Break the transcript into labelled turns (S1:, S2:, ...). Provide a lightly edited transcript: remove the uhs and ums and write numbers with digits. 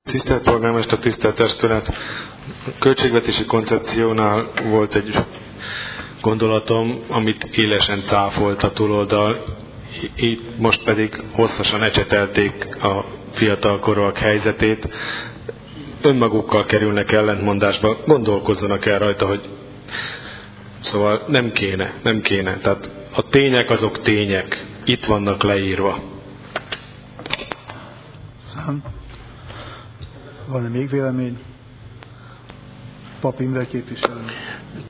S1: Tisztelt polgármester, tisztelt testület! A költségvetési koncepciónál volt egy gondolatom, amit élesen cáfolt a túloldal, így most pedig hosszasan ecsetelték a fiatalkorúak helyzetét. Önmagukkal kerülnek ellentmondásba, gondolkozzanak el rajta, hogy szóval nem kéne. Tehát a tények azok tények, itt vannak leírva.
S2: Van-e még vélemény? Pap Imre képviselő.